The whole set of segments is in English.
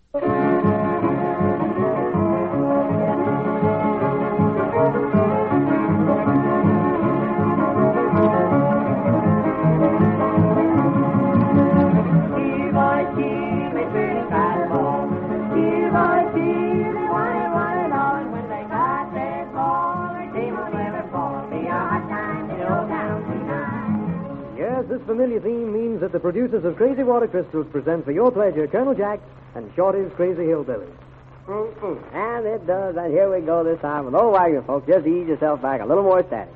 This familiar theme means that the producers of Crazy Water Crystals present for your pleasure Colonel Jack and Shorty's Crazy Hillbillies. And it does, and here we go this time with old Wagner, folks. Just ease yourself back a little more static.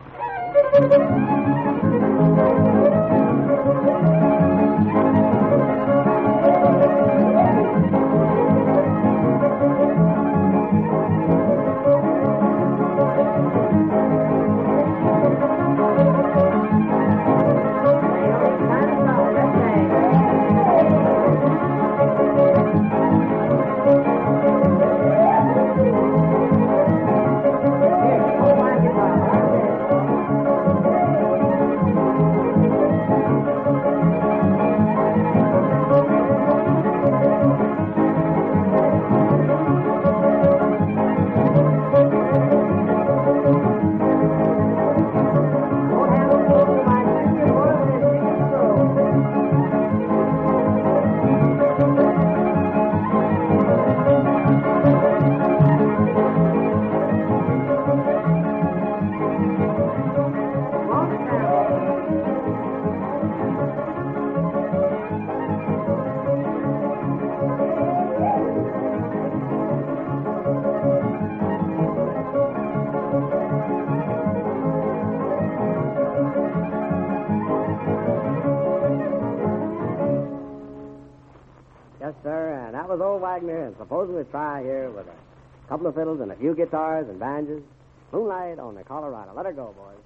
Yes, sir, and that was old Wagner, and suppose we try here with a couple of fiddles and a few guitars and banjos. Moonlight on the Colorado. Let her go, boys.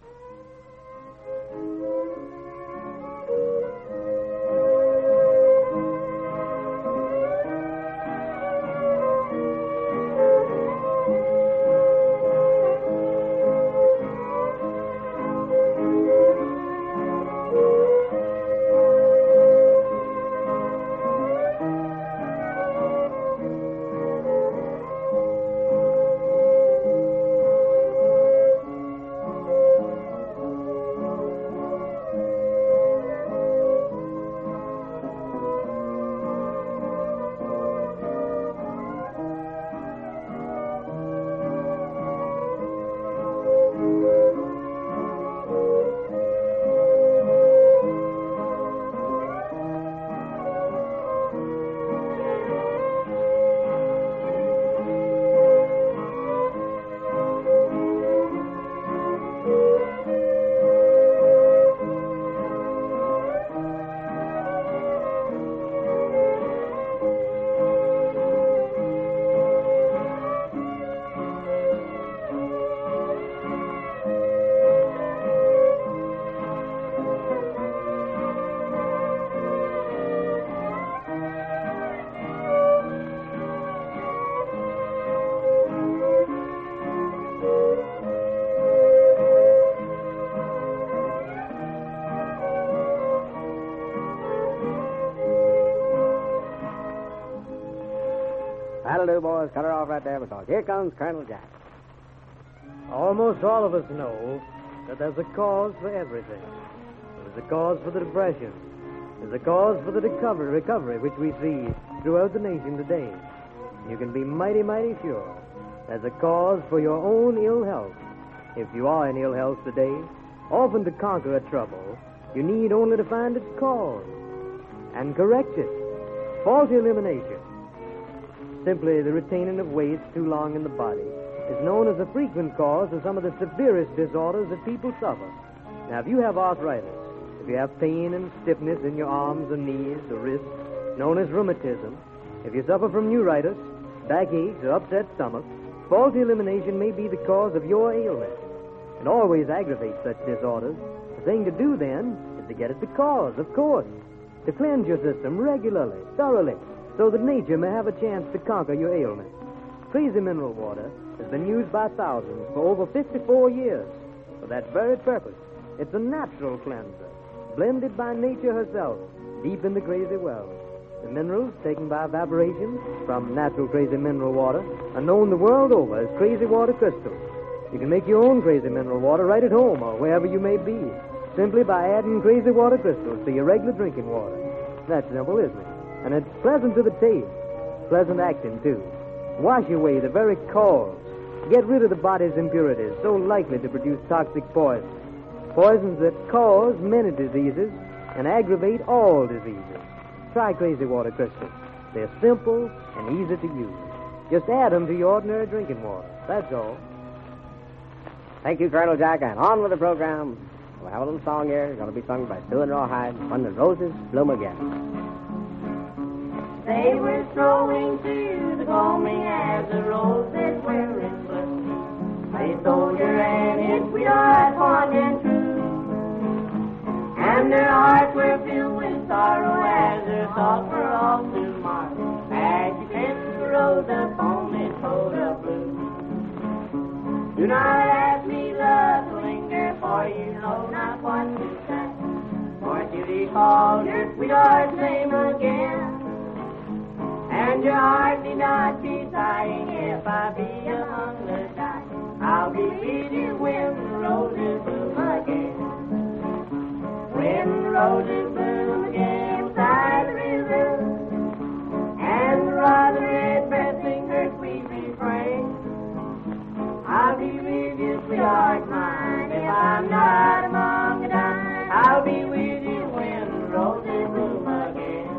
That'll do, boys. Cut her off right there because here comes Colonel Jack. Almost all of us know that there's a cause for everything. There's a cause for the depression. There's a cause for the recovery which we see throughout the nation today. You can be mighty, mighty sure there's a cause for your own ill health. If you are in ill health today, often to conquer a trouble, you need only to find its cause and correct it. Faulty elimination. Simply the retaining of waste too long in the body is known as a frequent cause of some of the severest disorders that people suffer. Now, if you have arthritis, if you have pain and stiffness in your arms or knees or wrists, known as rheumatism, if you suffer from neuritis, backaches, or upset stomach, faulty elimination may be the cause of your ailment. It always aggravates such disorders. The thing to do, then, is to get at the cause, of course, to cleanse your system regularly, thoroughly, so that nature may have a chance to conquer your ailment. Crazy Mineral Water has been used by thousands for over 54 years for that very purpose. It's a natural cleanser, blended by nature herself, deep in the crazy well. The minerals taken by evaporation from natural crazy mineral water are known the world over as crazy water crystals. You can make your own crazy mineral water right at home or wherever you may be, simply by adding crazy water crystals to your regular drinking water. That's simple, isn't it? And it's pleasant to the taste. Pleasant acting, too. Wash away the very cause. Get rid of the body's impurities so likely to produce toxic poisons. Poisons that cause many diseases and aggravate all diseases. Try crazy water crystals. They're simple and easy to use. Just add them to your ordinary drinking water. That's all. Thank you, Colonel Jack, and on with the program. We'll have a little song here. It's going to be sung by Sue and Rawhide, When the Roses Bloom Again. They were strolling to the gloaming as the roses were in bloom. They soldier and his sweetheart fond and true, and their hearts were filled with sorrow as their thoughts were all too marked. As she kissed the rose upon his coat of blue. Do not ask me, love, to linger, for you know not what to say. For to recall your sweetheart's name again, and your heart need not be sighing if I be among the dying. I'll be with you when the roses bloom again. When the roses bloom again beside the river, and the rosy red breath singers sweet refrain, I'll be with you, sweetheart mine, if I'm not among the dying. I'll be with you when the roses bloom again.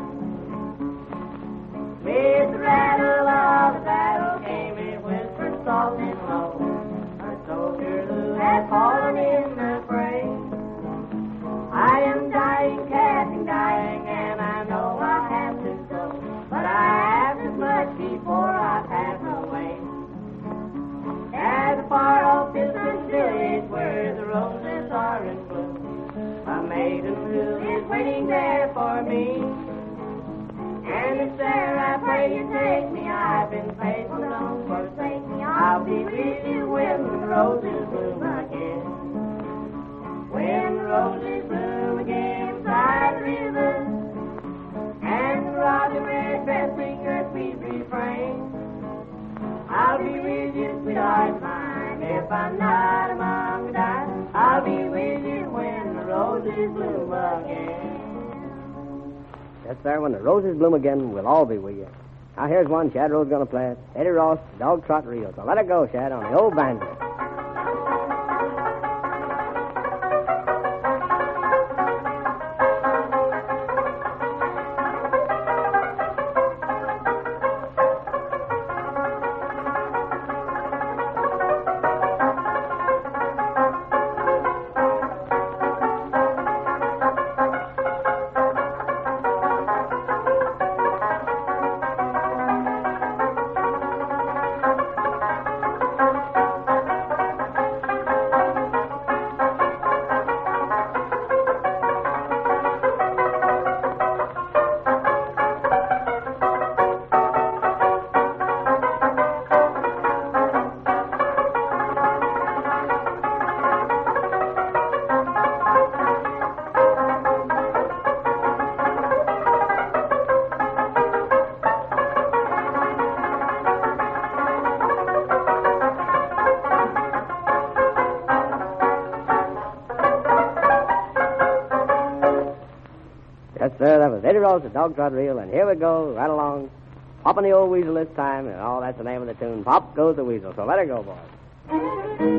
With the rattle of the battle came a whisper soft and low, a soldier who had fallen in the fray. I am dying, Captain, dying, and I know I'll have to go, but I have as much before I pass away. At a far-off distant village where the roses are in bloom, a maiden who is waiting there for me. And it's there I pray you take me. I've been faithful, don't forsake me. I'll be with you when the roses bloom again. When the roses bloom again beside the river, and the rosy red breath singers sweet refrain, I'll be with you, sweetheart mine, if I'm not among the dying. I'll be with you when the roses bloom again. Yes, sir, when the roses bloom again, we'll all be with you. Now, here's one Shad Rose's going to play it. Eddie Ross, Dog Trot Reel. So let it go, Shad, on the old banjo. Yes, sir, that was Eddie Ross, the Dog Trot Reel, and here we go, right along. Popping the old weasel this time, and that's the name of the tune. Pop goes the weasel, so let her go, boys.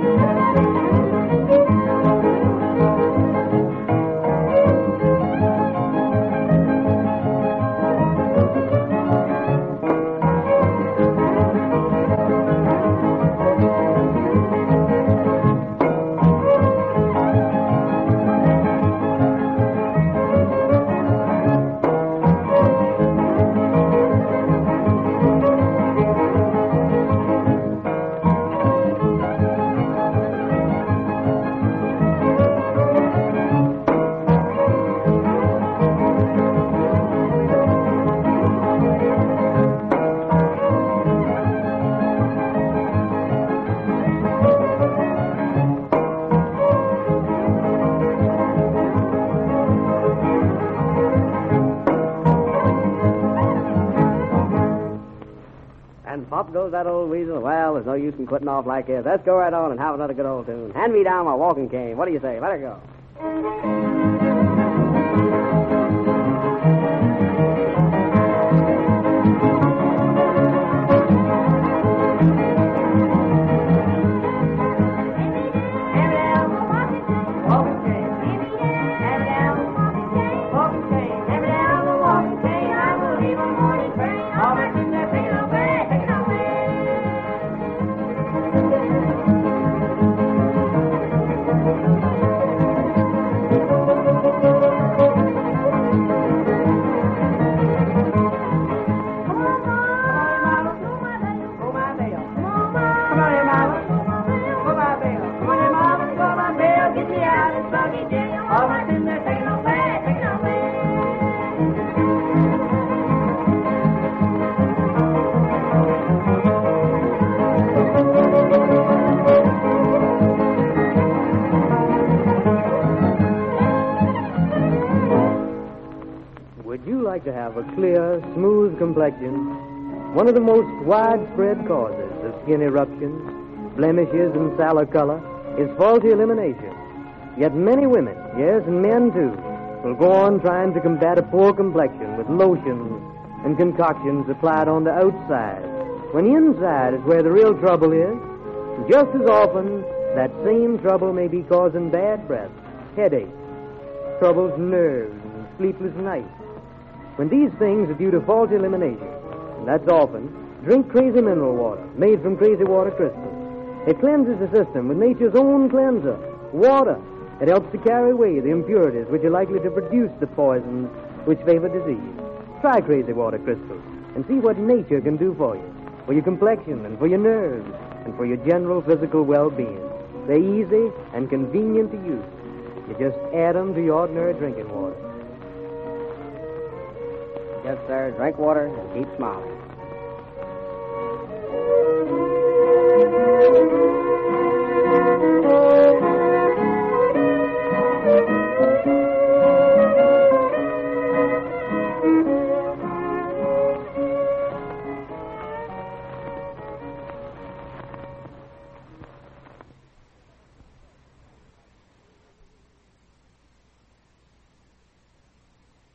and pop goes that old weasel. Well, there's no use in quitting off like this. Let's go right on and have another good old tune. Hand me down my walking cane. What do you say? Let her go. Would you like to have a clear, smooth complexion? One of the most widespread causes of skin eruptions, blemishes, and sallow color is faulty elimination. Yet many women, yes, and men too, will go on trying to combat a poor complexion with lotions and concoctions applied on the outside, when the inside is where the real trouble is. And just as often, that same trouble may be causing bad breath, headaches, troubled nerves, and sleepless nights. When these things are due to faulty elimination, and that's often, drink Crazy Mineral Water, made from Crazy Water crystals. It cleanses the system with nature's own cleanser, water. It helps to carry away the impurities which are likely to produce the poisons which favor disease. Try Crazy Water crystals and see what nature can do for your complexion and for your nerves and for your general physical well-being. They're easy and convenient to use. You just add them to your ordinary drinking water. Yes, sir. Drink water and keep smiling.